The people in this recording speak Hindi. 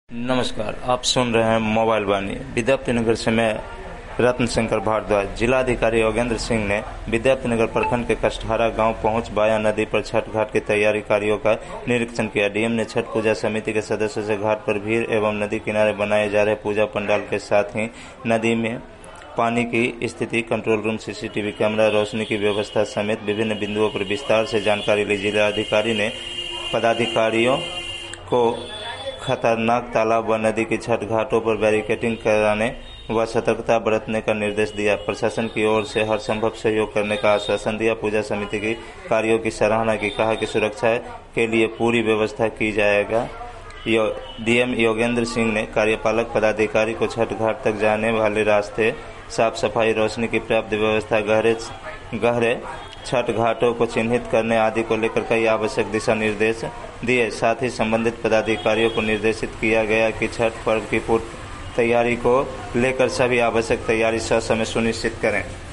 नमस्कार, आप सुन रहे हैं मोबाइल वाणी। विद्यापतिनगर से मैं रत्न शंकर भारद्वाज। जिलाधिकारी योगेंद्र सिंह ने विद्यापतिनगर प्रखंड के कष्टहारा गांव पहुंच बाया नदी पर छठ घाट की तैयारी कार्यों का निरीक्षण किया। डीएम ने छठ पूजा समिति के सदस्यों से घाट पर भीड़ एवं नदी किनारे बनाए जा रहे पूजा पंडाल के साथ ही नदी में पानी की स्थिति, कंट्रोल रूम, सीसीटीवी कैमरा, रोशनी की व्यवस्था समेत विभिन्न बिंदुओं पर विस्तार से जानकारी ली। जिलाधिकारी ने पदाधिकारियों को खतरनाक तालाब व नदी की छठ घाटों पर बैरिकेडिंग कराने व सतर्कता बरतने का निर्देश दिया। प्रशासन की ओर से हर संभव सहयोग करने का आश्वासन दिया। पूजा समिति की कार्यों की सराहना की, कहा कि सुरक्षा के लिए पूरी व्यवस्था की जाएगा। डीएम योगेंद्र सिंह ने कार्यपालक पदाधिकारी को छठ घाट तक जाने वाले रास्ते, साफ सफाई, रोशनी की पर्याप्त व्यवस्था, गहरे छठ घाटों को चिन्हित करने आदि को लेकर कई आवश्यक दिशा निर्देश दिए। साथ ही संबंधित पदाधिकारियों को निर्देशित किया गया कि छठ पर्व की पूर्व तैयारी को लेकर सभी आवश्यक तैयारी ससमय सुनिश्चित करें।